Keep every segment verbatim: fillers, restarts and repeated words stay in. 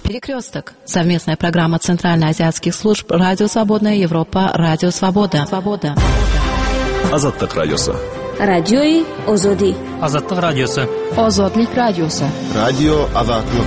Перекресток. Совместная программа Центральноазиатских служб Радио Свободная Европа, Радио Свобода. Свобода. Азаттык радиосы. Радиои Озоди. Азаттык радиосы. Озодлик радиосы. Радио Азаттык.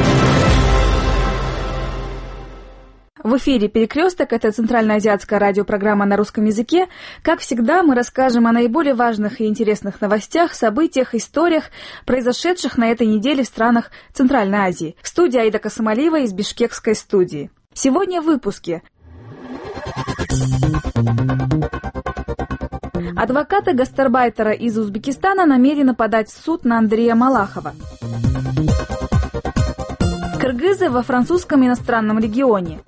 В эфире «Перекресток» — это центральноазиатская радиопрограмма на русском языке. Как всегда, мы расскажем о наиболее важных и интересных новостях, событиях, историях, произошедших на этой неделе в странах Центральной Азии. В студии Аида Касымалиева из Бишкекской студии. Сегодня в выпуске. Адвокаты гастарбайтера из Узбекистана намерены подать в суд на Андрея Малахова. Кыргызы во французском иностранном регионе.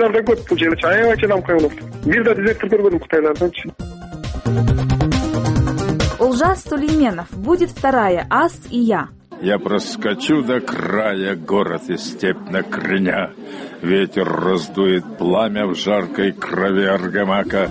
Улжас Сулейменов. Будет вторая «Ас и я». Я проскочу до края город и степь на креня. Ветер раздует пламя в жаркой крови аргамака.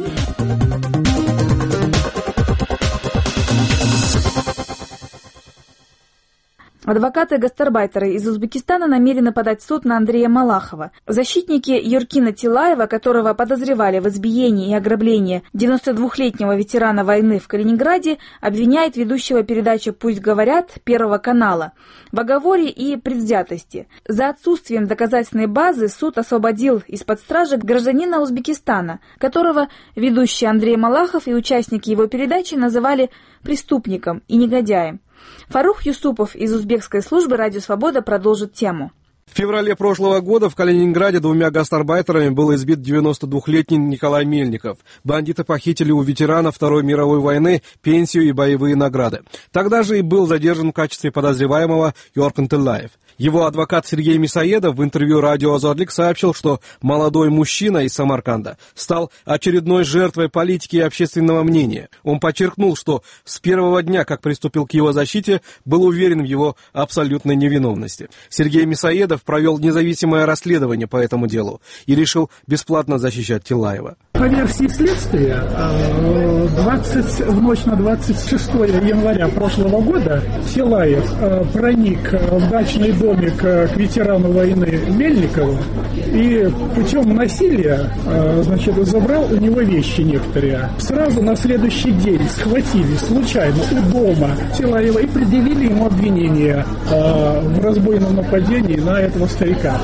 Адвокаты гастарбайтера из Узбекистана намерены подать в суд на Андрея Малахова. Защитники Юркина Тилаева, которого подозревали в избиении и ограблении девяносто двухлетнего ветерана войны в Калининграде, обвиняет ведущего передачи «Пусть говорят» Первого канала в оговоре и предвзятости. За отсутствием доказательной базы суд освободил из-под стражи гражданина Узбекистана, которого ведущий Андрей Малахов и участники его передачи называли преступником и негодяем. Фарух Юсупов из узбекской службы «Радио Свобода» продолжит тему. В феврале прошлого года в Калининграде двумя гастарбайтерами был избит девяносто двухлетний Николай Мельников. Бандиты похитили у ветерана Второй мировой войны пенсию и боевые награды. Тогда же и был задержан в качестве подозреваемого Йоркин Тилаев. Его адвокат Сергей Мисаедов в интервью радио «Азодлик» сообщил, что молодой мужчина из Самарканда стал очередной жертвой политики и общественного мнения. Он подчеркнул, что с первого дня, как приступил к его защите, был уверен в его абсолютной невиновности. Сергей Мисаедов провел независимое расследование по этому делу и решил бесплатно защищать Тилаева. По версии следствия, двадцать, в ночь на двадцать шестое января прошлого года Тилаев проник в дачный домик к ветерану войны Мельникову и путем насилия, значит, забрал у него вещи некоторые. Сразу на следующий день схватили случайно у дома Тилаева и предъявили ему обвинение в разбойном нападении на этого старика.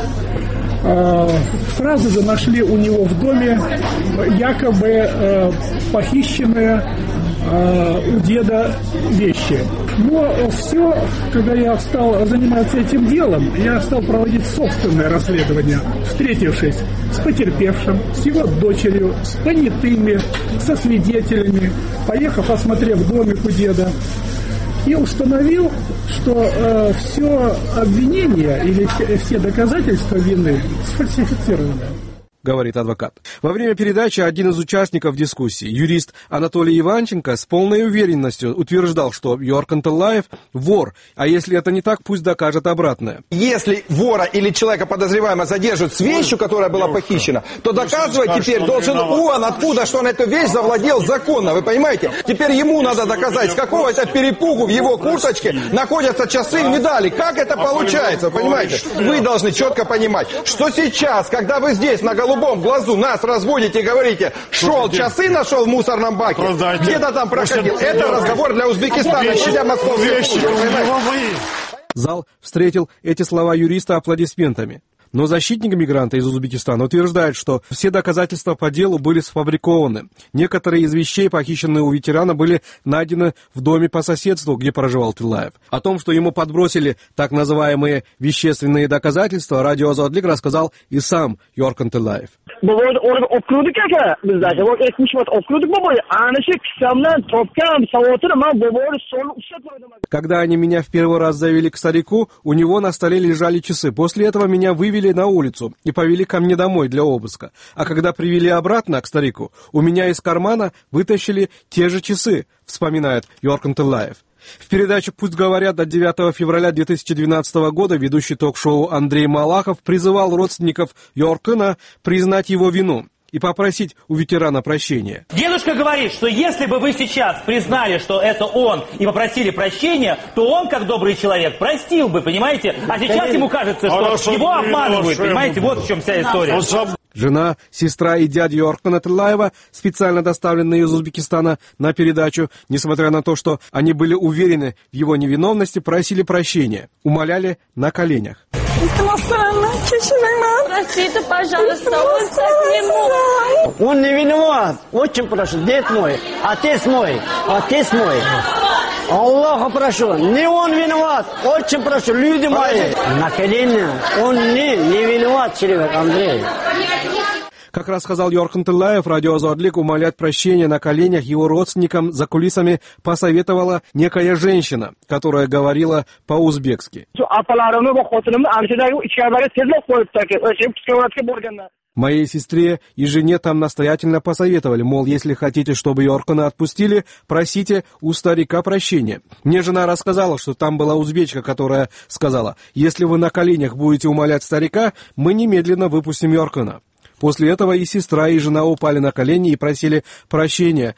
Сразу же нашли у него в доме якобы э, похищенные э, у деда вещи. Но все, когда я стал заниматься этим делом, я стал проводить собственное расследование, встретившись с потерпевшим, с его дочерью, с понятыми, со свидетелями, поехав, осмотрев домик у деда. И установил, что э, все обвинения или все, все доказательства вины сфальсифицированы. Говорит адвокат. Во время передачи один из участников дискуссии, юрист Анатолий Иванченко, с полной уверенностью утверждал, что Йоркин Тилаев вор, а если это не так, пусть докажет обратное. Если вора или человека подозреваемого задержат с вещью, которая была похищена, то доказывать теперь должен он, откуда, что он эту вещь завладел законно, вы понимаете? Теперь ему надо доказать, с какого это перепугу в его курточке находятся часы и медали. Как это получается, вы понимаете? Вы должны четко понимать, что сейчас, когда вы здесь на голубом в глазу нас разводите и говорите, шел часы, нашел в мусорном баке, где-то там проходил. Это разговор для Узбекистана, щадя московские вещи. Зал встретил эти слова юриста аплодисментами. Но защитник мигранта из Узбекистана утверждает, что все доказательства по делу были сфабрикованы. Некоторые из вещей, похищенные у ветерана, были найдены в доме по соседству, где проживал Тилаев. О том, что ему подбросили так называемые вещественные доказательства, радио «Азодлик» рассказал и сам Йоркин Тилаев. Когда они меня в первый раз завели к старику, у него на столе лежали часы. После этого меня вывели на улицу и повели ко мне домой для обыска. А когда привели обратно к старику, у меня из кармана вытащили те же часы, вспоминает Йоркин Тилаев. В передаче «Пусть говорят» от девятого февраля две тысячи двенадцатого года ведущий ток-шоу Андрей Малахов призывал родственников Йоркина признать его вину. и попросить у ветерана прощения. Дедушка говорит, что если бы вы сейчас признали, что это он, и попросили прощения, то он, как добрый человек, простил бы, понимаете? А сейчас ему кажется, что его обманывают, понимаете? Вот в чем вся история. Жена, сестра и дядя Йоркана Тиллаева, специально доставленные из Узбекистана на передачу, несмотря на то, что они были уверены в его невиновности, просили прощения, умоляли на коленях. Простите, пожалуйста, он так не мог. Он не виноват. Очень прошу, дед мой, отец мой, отец мой. Аллаха прошу, не он виноват. Очень прошу, люди мои. На коленях. Он не, не виноват, человек, Андрей. Как рассказал Йоркан Тиллаев, радио «Азадлик» умолять прощения на коленях его родственникам за кулисами посоветовала некая женщина, которая говорила по-узбекски. Моей сестре и жене там настоятельно посоветовали, мол, если хотите, чтобы Йоркана отпустили, просите у старика прощения. Мне жена рассказала, что там была узбечка, которая сказала: если вы на коленях будете умолять старика, мы немедленно выпустим Йоркана. После этого и сестра, и жена упали на колени и просили прощения.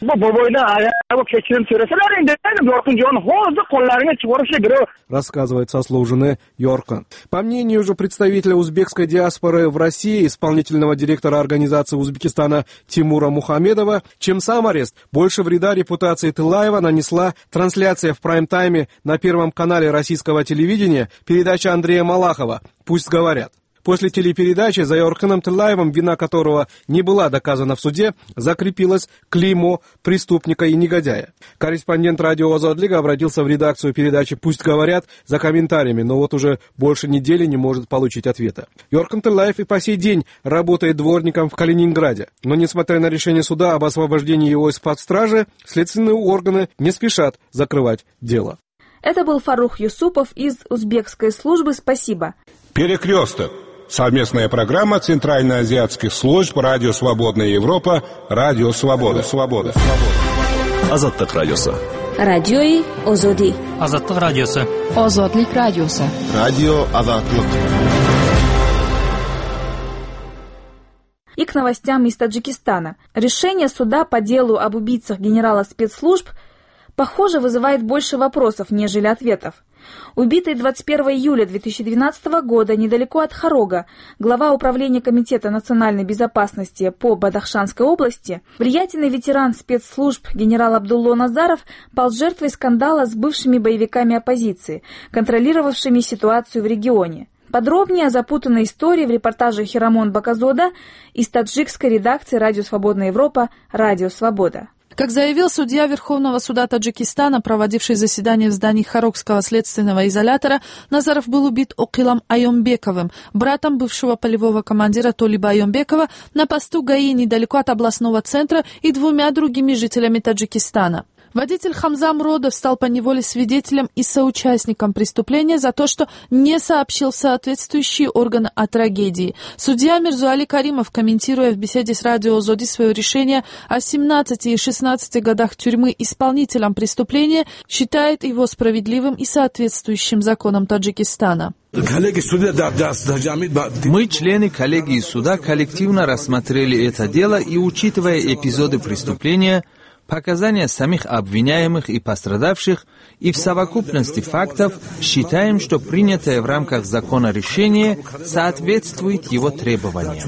Рассказывает со слов жены Йоркан. По мнению же представителя узбекской диаспоры в России, исполнительного директора организации Узбекистана Тимура Мухамедова, чем сам арест, больше вреда репутации Тиллаева нанесла трансляция в прайм-тайме на Первом канале российского телевидения передача Андрея Малахова «Пусть говорят». После телепередачи за Йорканом Тиллаевым, вина которого не была доказана в суде, закрепилось клеймо преступника и негодяя. Корреспондент радио «Азадлик» обратился в редакцию передачи «Пусть говорят» за комментариями, но вот уже больше недели не может получить ответа. Йоркан Тиллаев и по сей день работает дворником в Калининграде. Но, несмотря на решение суда об освобождении его из-под стражи, следственные органы не спешат закрывать дело. Это был Фарух Юсупов из узбекской службы «Спасибо». Перекресток. Совместная программа Центральноазиатских служб Радио Свободная Европа, Радио Свобода. Свобода. Азаттык радиосы. Радиои Озоди. Азаттык радиосы. Озодлик радиосы. Радио Азаттык. И к новостям из Таджикистана. Решение суда по делу об убийцах генерала спецслужб, похоже, вызывает больше вопросов, нежели ответов. Убитый двадцать первого июля две тысячи двенадцатого года недалеко от Хорога, глава управления Комитета национальной безопасности по Бадахшанской области, влиятельный ветеран спецслужб генерал Абдулло Назаров пал жертвой скандала с бывшими боевиками оппозиции, контролировавшими ситуацию в регионе. Подробнее о запутанной истории в репортаже Хирамон Баказода из таджикской редакции «Радио Свободная Европа», «Радио Свобода». Как заявил судья Верховного суда Таджикистана, проводивший заседание в здании Хорогского следственного изолятора, Назаров был убит Окилом Айомбековым, братом бывшего полевого командира Толиба Айомбекова, на посту ГАИ недалеко от областного центра и двумя другими жителями Таджикистана. Водитель Хамза Муродов стал поневоле свидетелем и соучастником преступления за то, что не сообщил соответствующие органы о трагедии. Судья Мирзуали Каримов, комментируя в беседе с радио «Озоди» свое решение о семнадцати и шестнадцати годах тюрьмы исполнителям преступления, считает его справедливым и соответствующим законам Таджикистана. Мы, члены коллегии суда, коллективно рассмотрели это дело и, учитывая эпизоды преступления, показания самих обвиняемых и пострадавших и в совокупности фактов считаем, что принятое в рамках закона решение соответствует его требованиям.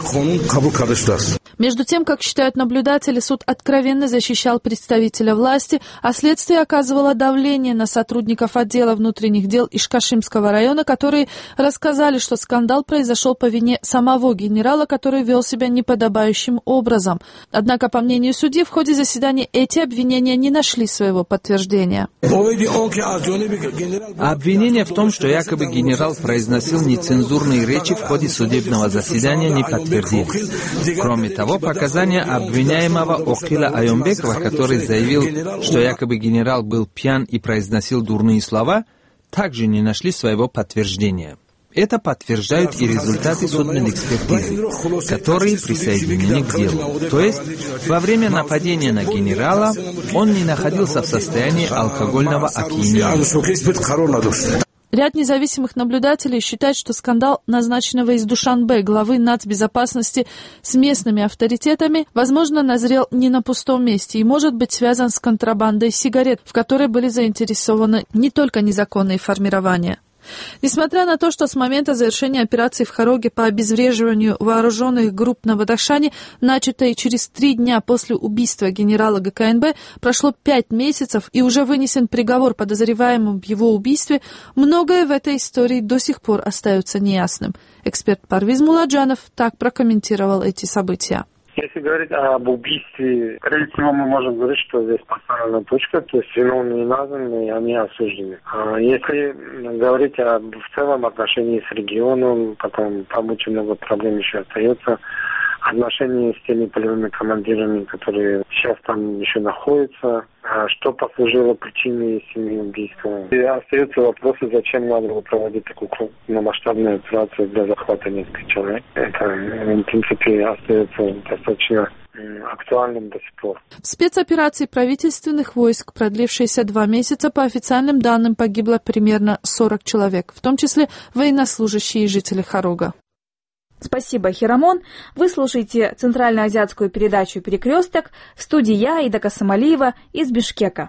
Между тем, как считают наблюдатели, суд откровенно защищал представителя власти, а следствие оказывало давление на сотрудников отдела внутренних дел Ишкашимского района, которые рассказали, что скандал произошел по вине самого генерала, который вел себя неподобающим образом. Однако, по мнению судьи, в ходе заседания эти обвинения не нашли своего подтверждения. Обвинение в том, что якобы генерал произносил нецензурные речи в ходе судебного заседания, не подтвердились. Кроме того, показания обвиняемого Окила Айомбекова, который заявил, что якобы генерал был пьян и произносил дурные слова, также не нашли своего подтверждения. Это подтверждают и результаты судмедэкспертизы, которые присоединены к делу. То есть, во время нападения на генерала он не находился в состоянии алкогольного опьянения. Ряд независимых наблюдателей считает, что скандал назначенного из Душанбе главы нацбезопасности с местными авторитетами, возможно, назрел не на пустом месте и может быть связан с контрабандой сигарет, в которой были заинтересованы не только незаконные формирования. Несмотря на то, что с момента завершения операции в Хароге по обезвреживанию вооруженных групп на Бадахшане, начатой через три дня после убийства генерала ГКНБ, прошло пять месяцев и уже вынесен приговор подозреваемому в его убийстве, многое в этой истории до сих пор остается неясным. Эксперт Парвиз Муладжанов так прокомментировал эти события. Если говорить об убийстве, скорее всего, мы можем говорить, что здесь поставлена точка, то есть виновные названы, и они осуждены. А если говорить о в целом отношении с регионом, потом там очень много проблем еще остается, отношения с теми полевыми командирами, которые сейчас там еще находятся, что послужило причиной семьи убийства. И остаются вопросы, зачем надо было проводить такую крупномасштабную операцию для захвата нескольких человек. Это, в принципе, остается достаточно актуальным до сих пор. В спецоперации правительственных войск, продлившейся два месяца, по официальным данным погибло примерно сорок человек, в том числе военнослужащие и жители Харога. Спасибо, Хирамон. Вы слушаете центральноазиатскую передачу «Перекресток». В студии я, Ида Касамалиева, из Бишкека.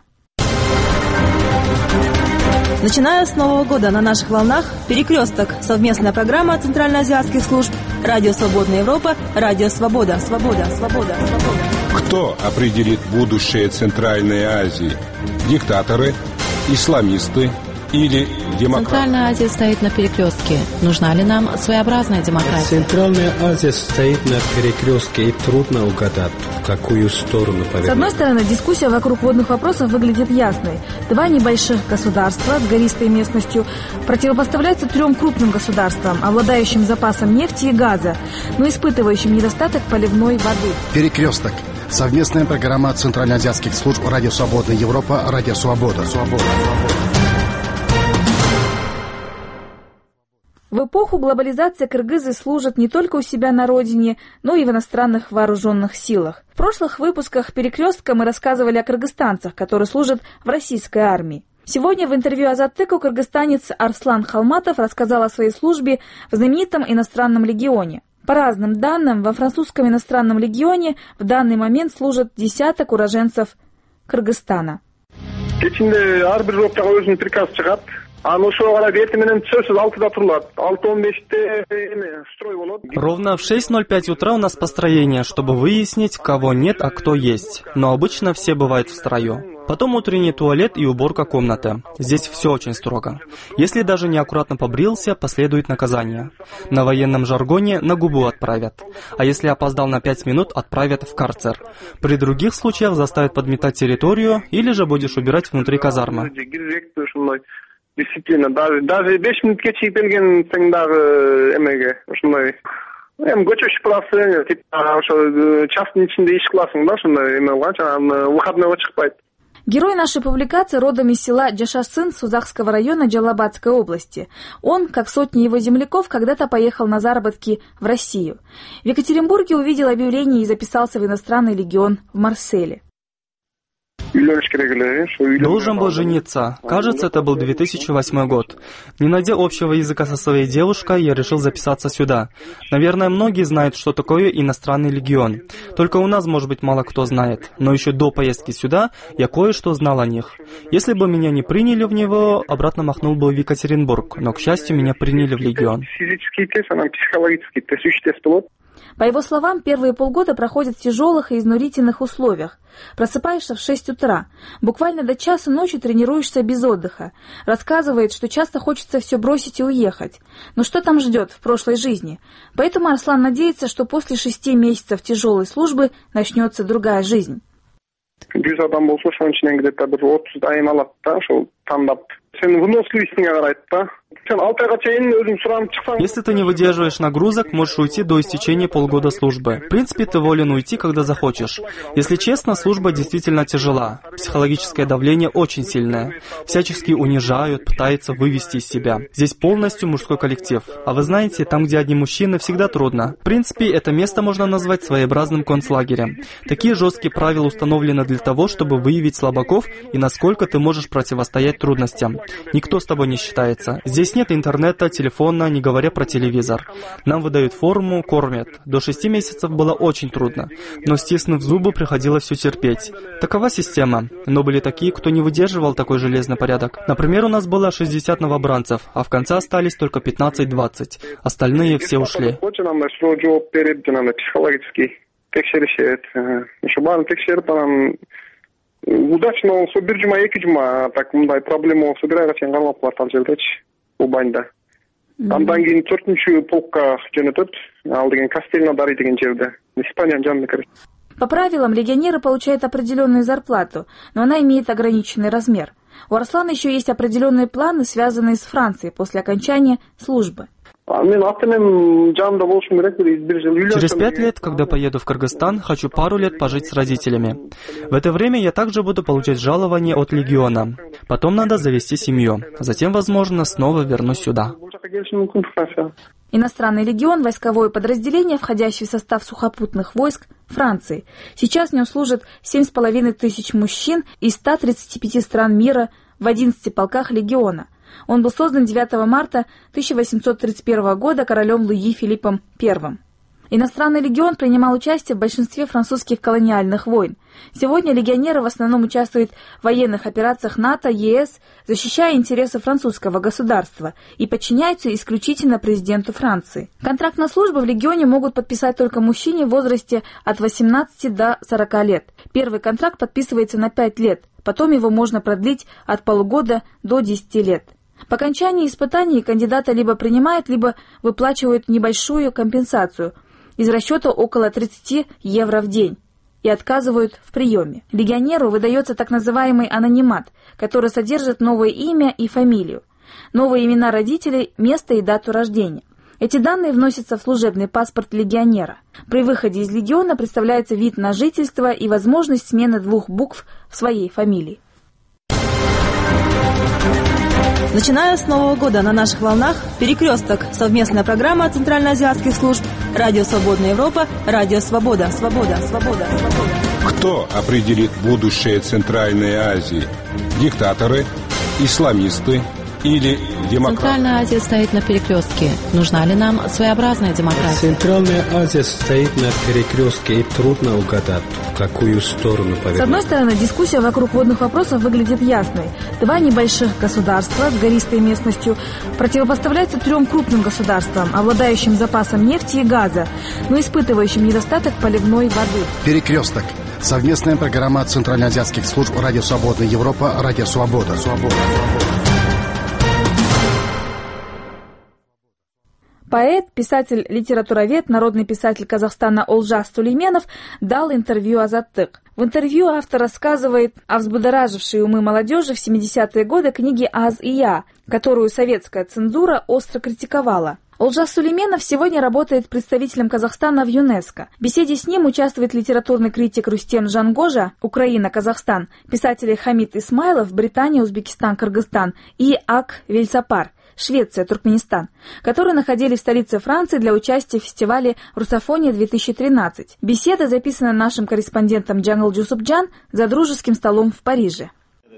Начиная с Нового года на наших волнах «Перекресток» — совместная программа центральноазиатских служб «Радио Свободная Европа», «Радио Свобода», «Свобода», «Свобода», «Свобода». Кто определит будущее Центральной Азии? Диктаторы, исламисты или демократы? Центральная Азия стоит на перекрестке. Нужна ли нам своеобразная демократия? Центральная Азия стоит на перекрестке, и трудно угадать, в какую сторону повернуть. С одной стороны, дискуссия вокруг водных вопросов выглядит ясной. Два небольших государства с гористой местностью противопоставляются трем крупным государствам, обладающим запасом нефти и газа, но испытывающим недостаток поливной воды. Перекресток. Совместная программа центральноазиатских служб «Радио Свободная Европа», «Радио Свобода». Свобода. В эпоху глобализации кыргызы служат не только у себя на родине, но и в иностранных вооруженных силах. В прошлых выпусках «Перекрестка» мы рассказывали о кыргызстанцах, которые служат в российской армии. Сегодня в интервью Азаттыку кыргызстанец Арслан Халматов рассказал о своей службе в знаменитом иностранном легионе. По разным данным, во французском иностранном легионе в данный момент служат десяток уроженцев Кыргызстана. Ровно в шесть ноль пять утра у нас построение, чтобы выяснить, кого нет, а кто есть. Но обычно все бывают в строю. Потом утренний туалет и уборка комнаты. Здесь все очень строго. Если даже неаккуратно побрился, последует наказание. На военном жаргоне на губу отправят. А если опоздал на пять минут, отправят в карцер. При других случаях заставят подметать территорию или же будешь убирать внутри казармы. Дисциплина. Даже, даже besh минутке чейип келген сен дагы эмеге ушундай эми көчө шпаласы тип ошо частный ичинде иш кыласың да ошондой эме кылганчы анан выходныйга чыкпайт. Герой нашей публикации родом из села Джашасын Сузахского района Джалабадской области. Он, как сотни его земляков, когда-то поехал на заработки в Россию. В Екатеринбурге увидел объявление и записался в иностранный легион в Марселе. Должен был жениться. Кажется, это был две тысячи восьмой год. Не найдя общего языка со своей девушкой, я решил записаться сюда. Наверное, многие знают, что такое иностранный легион. Только у нас, может быть, мало кто знает. Но еще до поездки сюда я кое-что знал о них. Если бы меня не приняли в него, обратно махнул бы в Екатеринбург. Но, к счастью, меня приняли в легион. По его словам, первые полгода проходят в тяжелых и изнурительных условиях. Просыпаешься в шесть утра. Буквально до часа ночи тренируешься без отдыха. Рассказывает, что часто хочется все бросить и уехать. Но что там ждет в прошлой жизни? Поэтому Арслан надеется, что после шести месяцев тяжелой службы начнется другая жизнь. жүз адам болсо ошонун ичинен где-то бир отуз дайым алат да ошол тандап сенин выносливостьиңе карайт да Если ты не выдерживаешь нагрузок, можешь уйти до истечения полгода службы. В принципе, ты волен уйти, когда захочешь. Если честно, служба действительно тяжела. Психологическое давление очень сильное. Всячески унижают, пытаются вывести из себя. Здесь полностью мужской коллектив. А вы знаете, там, где одни мужчины, всегда трудно. В принципе, это место можно назвать своеобразным концлагерем. Такие жесткие правила установлены для того, чтобы выявить слабаков и насколько ты можешь противостоять трудностям. Никто с тобой не считается. Здесь нет интернета, телефона, не говоря про телевизор. Нам выдают форму, кормят. До шести месяцев было очень трудно, но, стиснув зубы, приходилось все терпеть. Такова система. Но были такие, кто не выдерживал такой железный порядок. Например, у нас было шестьдесят новобранцев, а в конце остались только пятнадцать-двадцать. Остальные все ушли. Удачно болсо бир жума эки жума так мындай проблема болсо бир айга чейин кармап калат ал жердечи Убайнда. Андан кийин төртүнчү полкка жөнөтөт. Ал деген Кастельнадари деген жерде. Испаниянын жанына кирет. По правилам, легионеры получают определенную зарплату, но она имеет ограниченный размер. У Арслана еще есть определенные планы, связанные с Францией после окончания службы. Через пять лет, когда поеду в Кыргызстан, хочу пару лет пожить с родителями. В это время я также буду получать жалование от легиона. Потом надо завести семью. Затем, возможно, снова вернусь сюда. Иностранный легион – войсковое подразделение, входящее в состав сухопутных войск Франции. Сейчас в нем служат семь с половиной тысяч мужчин из ста тридцати пяти стран мира в одиннадцати полках легиона. Он был создан девятого марта тысяча восемьсот тридцать первого года королем Луи Филиппом Первым. Иностранный легион принимал участие в большинстве французских колониальных войн. Сегодня легионеры в основном участвуют в военных операциях НАТО, ЕС, защищая интересы французского государства и подчиняются исключительно президенту Франции. Контракт на службу в легионе могут подписать только мужчине в возрасте от восемнадцати до сорока лет. Первый контракт подписывается на пять лет, потом его можно продлить от полугода до десяти лет. По окончании испытаний кандидата либо принимают, либо выплачивают небольшую компенсацию из расчета около тридцати евро в день и отказывают в приеме. Легионеру выдается так называемый анонимат, который содержит новое имя и фамилию, новые имена родителей, место и дату рождения. Эти данные вносятся в служебный паспорт легионера. При выходе из легиона представляется вид на жительство и возможность смены двух букв в своей фамилии. Начиная с Нового года на наших волнах «Перекресток» — совместная программа центральноазиатских служб «Радио Свободная Европа», «Радио Свобода», «Свобода», «Свобода», «Свобода». Кто определит будущее Центральной Азии? Диктаторы, исламисты или демократы? Центральная Азия стоит на перекрестке. Нужна ли нам своеобразная демократия? Центральная Азия стоит на перекрестке, и трудно угадать, в какую сторону повернуть. С одной стороны, дискуссия вокруг водных вопросов выглядит ясной. Два небольших государства с гористой местностью противопоставляются трем крупным государствам, обладающим запасом нефти и газа, но испытывающим недостаток поливной воды. Перекресток. Совместная программа центральноазиатских служб «Радио Свободная Европа», «Радио Свобода». Свобода. Поэт, писатель, литературовед, народный писатель Казахстана Олжас Сулейменов дал интервью Азаттык. В интервью автор рассказывает о взбудоражившей умы молодежи в семидесятые годы книге «Аз и я», которую советская цензура остро критиковала. Олжас Сулейменов сегодня работает представителем Казахстана в ЮНЕСКО. В беседе с ним участвует литературный критик Рустем Жангожа, Украина, Казахстан, писатели Хамид Исмайлов, Британия, Узбекистан, Кыргызстан и Ак Вельсапар, Швеция, Туркменистан, которые находились в столице Франции для участия в фестивале «Русофония-две тысячи тринадцать». Беседа записана нашим корреспондентом Джангл Джусупджан за дружеским столом в Париже.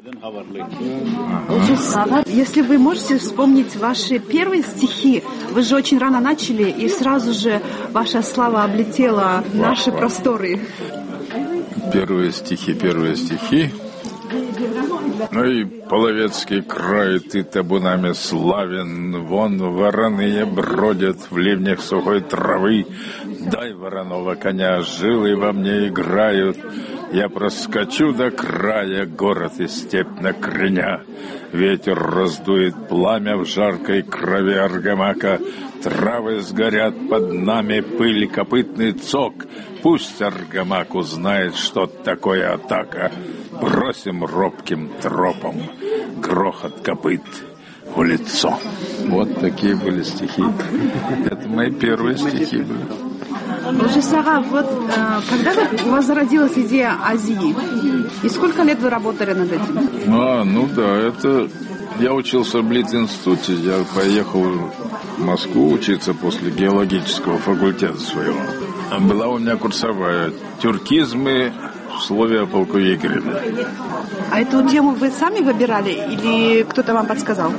Если вы можете вспомнить ваши первые стихи, вы же очень рано начали, и сразу же ваша слава облетела наши просторы. Первые стихи, первые стихи. Ну и Половецкий край, ты табунами славен, вон вороные бродят в ливнях сухой травы. Дай вороного коня, жилы во мне играют, я проскочу до края, город и степь на креня. Ветер раздует пламя в жаркой крови аргамака, травы сгорят под нами, пыль, копытный цок. Пусть аргамак узнает, что такое атака. Бросим робким тропом грохот копыт, в лицо. Вот такие были стихи. Это мои первые стихи были. Жесара, вот э, когда вы, у вас зародилась идея Азии? И сколько лет вы работали над этим? А, ну да, это... Я учился в Литинституте, я поехал в Москву учиться после геологического факультета своего. Была у меня курсовая «Тюркизмы в слове о полку Игореве». А эту тему вы сами выбирали или кто-то вам подсказал?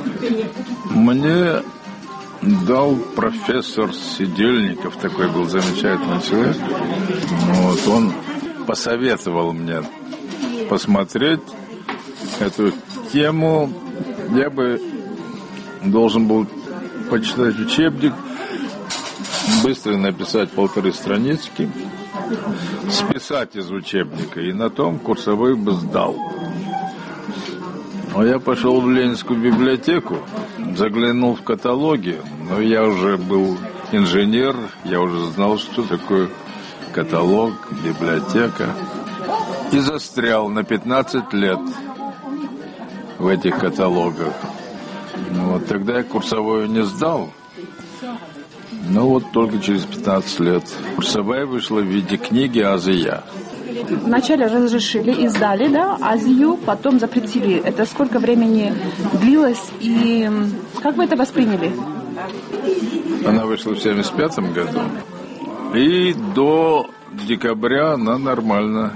Мне дал профессор Сидельников, такой был замечательный человек. Вот, он посоветовал мне посмотреть эту тему. Я бы должен был почитать учебник, быстро написать полторы странички, списать из учебника, и на том курсовой бы сдал. Но я пошел в Ленинскую библиотеку, заглянул в каталоги, но я уже был инженер, я уже знал, что такое каталог, библиотека, и застрял на пятнадцать лет в этих каталогах. Ну, вот тогда я курсовую не сдал. Ну вот только через пятнадцать лет. Курсовая вышла в виде книги «Азия». Вначале разрешили, издали, да, Азию, потом запретили. Это сколько времени длилось и как вы это восприняли? Она вышла в семьдесят пятом году. И до декабря она нормально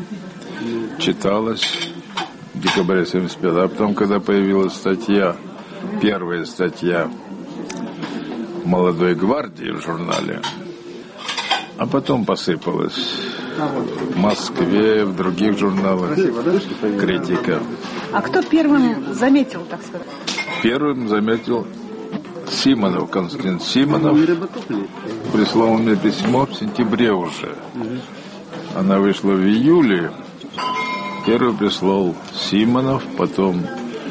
читалась. Декабря семьдесят пятого. А потом, когда появилась статья, первая статья «Молодой гвардии» в журнале, а потом посыпалась в Москве, в других журналах критика. А кто первым заметил, так сказать? Первым заметил Симонов, Константин Симонов. Прислал мне письмо в сентябре уже. Она вышла в июле. Первый прислал Симонов, потом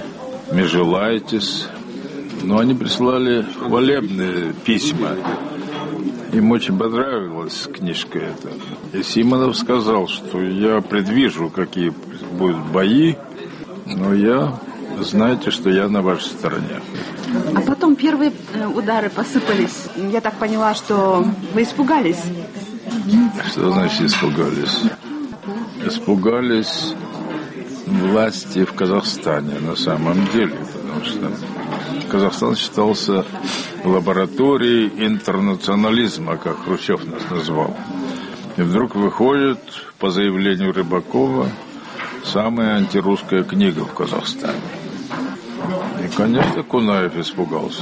Межелайтис. Но они прислали хвалебные письма. Им очень понравилась книжка эта. И Симонов сказал, что я предвижу, какие будут бои, но я, знаете, что я на вашей стороне. А потом первые удары посыпались. Я так поняла, что вы испугались. Что значит испугались? Испугались власти в Казахстане на самом деле, потому что Казахстан считался лабораторией интернационализма, как Хрущев нас назвал. И вдруг выходит, по заявлению Рыбакова, самая антирусская книга в Казахстане. И, конечно, Кунаев испугался.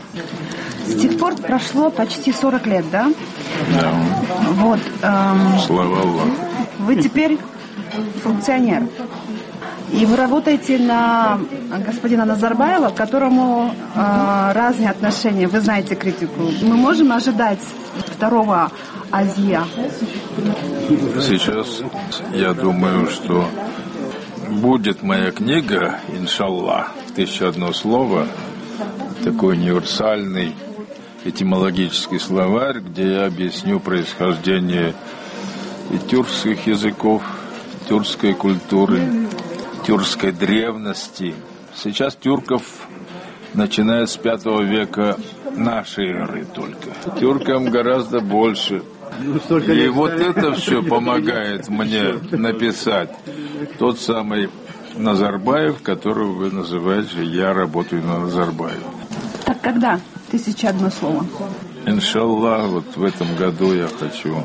С тех пор прошло почти сорок лет, да? Да. Вот. Эм, Слава Аллаху. Вы теперь функционер. И вы работаете на господина Назарбаева, к которому э, разные отношения. Вы знаете критику. Мы можем ожидать второго Азия? Сейчас я думаю, что будет моя книга, иншаллах, в тысячу одно слово, такой универсальный этимологический словарь, где я объясню происхождение и тюркских языков, тюркской культуры, тюркской древности. Сейчас тюрков начинает с пятого века нашей эры только. Тюркам гораздо больше. И вот это все помогает мне написать тот самый Назарбаев, которого вы называете, я работаю на Назарбаева. Так когда? Тысяча одно слово. Иншаллах, вот в этом году я хочу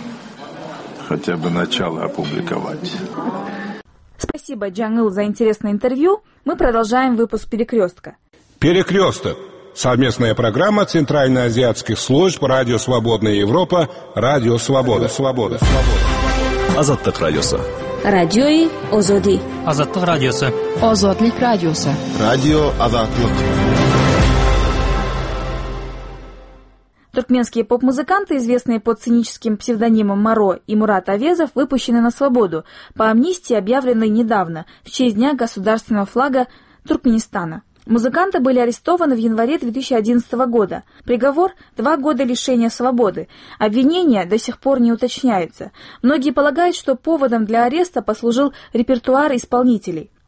хотя бы начало опубликовать. Спасибо, Джангыл, за интересное интервью. Мы продолжаем выпуск «Перекрестка». «Перекресток» — совместная программа Центральноазиатских служб «Радио Свободная Европа», «Радио Свобода». Свобода. Азаттык радиосы. Радиои Озоди. Азаттык радиосы. Озодлик радиосы. Радио Азаттык. Туркменские поп-музыканты, известные под сценическим псевдонимом Маро и Мурат Авезов, выпущены на свободу по амнистии, объявленной недавно, в честь Дня государственного флага Туркменистана. Музыканты были арестованы в январе две тысячи одиннадцатого года. Приговор – два года лишения свободы. Обвинения до сих пор не уточняются. Многие полагают, что поводом для ареста послужил репертуар исполнителей.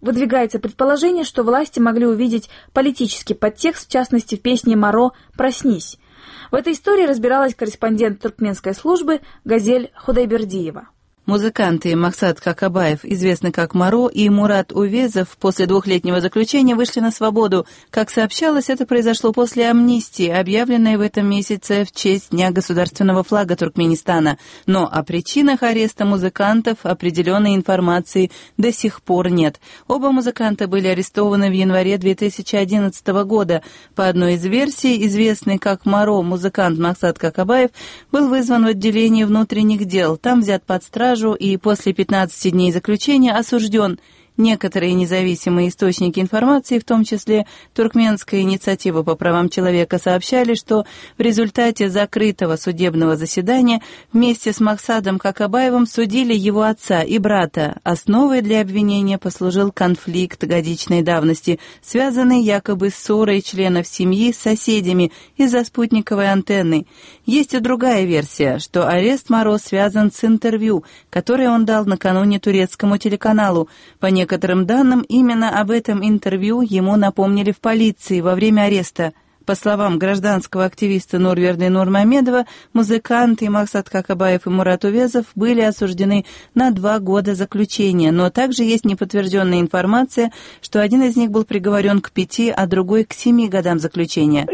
Выдвигается предположение, что власти могли увидеть политический подтекст, в частности, в песне «Маро, проснись». В этой истории разбиралась корреспондент туркменской службы Газель Худайбердиева. Музыканты Максат Какабаев, известный как Маро, и Мурат Увезов после двухлетнего заключения вышли на свободу. Как сообщалось, это произошло после амнистии, объявленной в этом месяце в честь Дня государственного флага Туркменистана. Но о причинах ареста музыкантов определенной информации до сих пор нет. Оба музыканта были арестованы в январе две тысячи одиннадцатого года. По одной из версий, известный как Маро музыкант Максат Какабаев был вызван в отделение внутренних дел. Там взят под стражу и после пятнадцати дней заключения осужден. Некоторые независимые источники информации, в том числе Туркменская инициатива по правам человека, сообщали, что в результате закрытого судебного заседания вместе с Максатом Какабаевым судили его отца и брата. Основой для обвинения послужил конфликт годичной давности, связанный якобы с ссорой членов семьи с соседями из-за спутниковой антенны. Есть и другая версия, что арест Маро связан с интервью, которое он дал накануне турецкому телеканалу. По некоторым данным, именно об этом интервью ему напомнили в полиции во время ареста. По словам гражданского активиста Нурверды Нурмамедова, музыканты Максат Какабаев и Мурат Увезов были осуждены на два года заключения, но также есть неподтвержденная информация, что один из них был приговорен к пяти, а другой к семи годам заключения.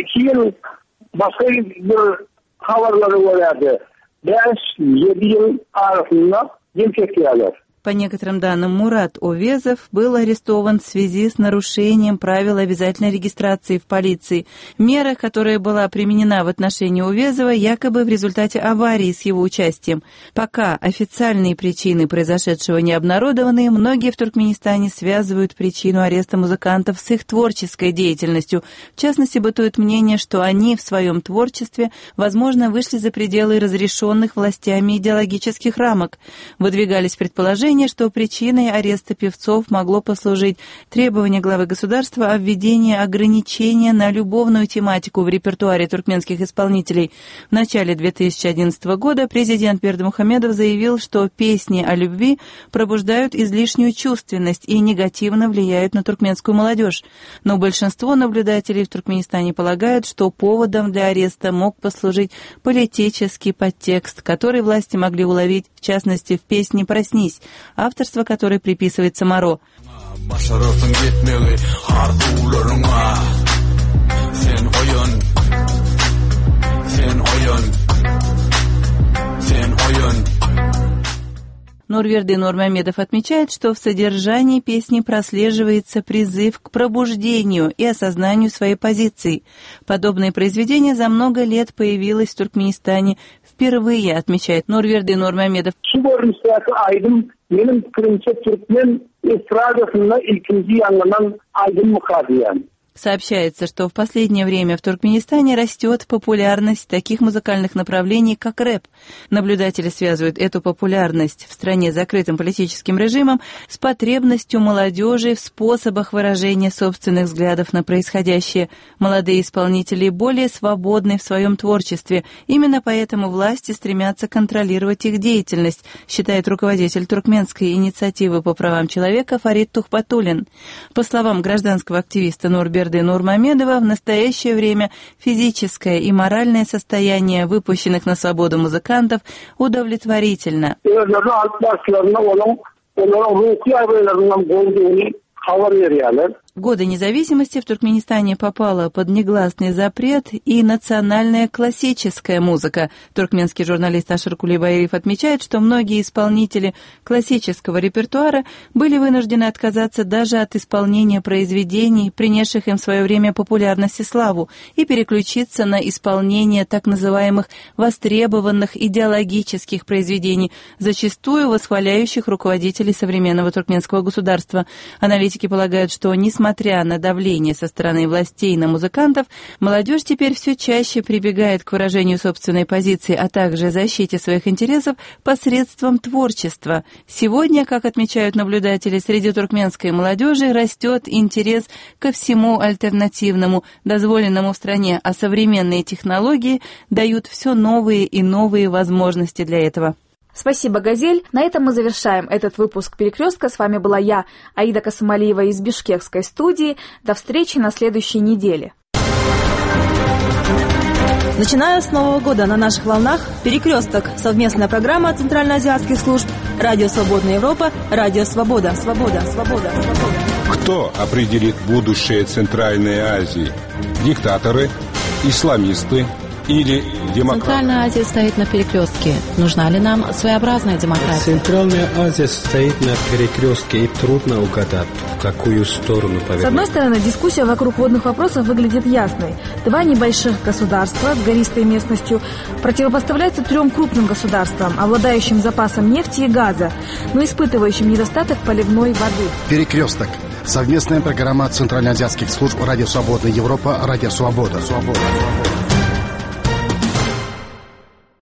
По некоторым данным, Мурат Увезов был арестован в связи с нарушением правил обязательной регистрации в полиции. Мера, которая была применена в отношении Увезова, якобы в результате аварии с его участием. Пока официальные причины произошедшего не обнародованы, многие в Туркменистане связывают причину ареста музыкантов с их творческой деятельностью. В частности, бытует мнение, что они в своем творчестве, возможно, вышли за пределы разрешенных властями идеологических рамок. Выдвигались предположения, что причиной ареста певцов могло послужить требование главы государства о введении ограничения на любовную тематику в репертуаре туркменских исполнителей. В начале две тысячи одиннадцатого года президент Бердымухамедов заявил, что песни о любви пробуждают излишнюю чувственность и негативно влияют на туркменскую молодежь. Но большинство наблюдателей в Туркменистане полагают, что поводом для ареста мог послужить политический подтекст, который власти могли уловить, в частности, в песне «Проснись», авторство которой приписывается Маро. Нурверды Нурмамедов отмечает, что в содержании песни прослеживается призыв к пробуждению и осознанию своей позиции. Подобное произведение за много лет появилось в Туркменистане впервые, отмечает Нурверды Нурмамедов. Сообщается, что в последнее время в Туркменистане растет популярность таких музыкальных направлений, как рэп. Наблюдатели связывают эту популярность в стране с закрытым политическим режимом с потребностью молодежи в способах выражения собственных взглядов на происходящее. Молодые исполнители более свободны в своем творчестве. Именно поэтому власти стремятся контролировать их деятельность, считает руководитель туркменской инициативы по правам человека Фарид Тухпатуллин. По словам гражданского активиста Нурберды Нурмамедова, в настоящее время физическое и моральное состояние выпущенных на свободу музыкантов удовлетворительно. Годы независимости в Туркменистане попала под негласный запрет и национальная классическая музыка. Туркменский журналист Ашир Кулибаев отмечает, что многие исполнители классического репертуара были вынуждены отказаться даже от исполнения произведений, принесших им в свое время популярность и славу, и переключиться на исполнение так называемых востребованных идеологических произведений, зачастую восхваляющих руководителей современного туркменского государства. Аналитики полагают, что несмотря Несмотря на давление со стороны властей на музыкантов, молодежь теперь все чаще прибегает к выражению собственной позиции, а также защите своих интересов посредством творчества. Сегодня, как отмечают наблюдатели, среди туркменской молодежи растет интерес ко всему альтернативному, дозволенному в стране, а современные технологии дают все новые и новые возможности для этого. Спасибо, Газель. На этом мы завершаем этот выпуск «Перекрестка». С вами была я, Аида Касымалиева из Бишкекской студии. До встречи на следующей неделе. Начиная с Нового года на наших волнах «Перекресток» — совместная программа Центральноазиатских служб «Радио Свободная Европа», «Радио Свобода». Свобода, свобода, свобода. Кто определит будущее Центральной Азии? Диктаторы, исламисты или демократы? Центральная Азия стоит на перекрестке. Нужна ли нам своеобразная демократия? Центральная Азия стоит на перекрестке, и трудно угадать, в какую сторону повернуть. С одной стороны, дискуссия вокруг водных вопросов выглядит ясной. Два небольших государства с гористой местностью противопоставляются трем крупным государствам, обладающим запасом нефти и газа, но испытывающим недостаток поливной воды. Перекресток. Совместная программа Центральноазиатских служб «Радио Свободная Европа», «Радио Свобода». Свобода.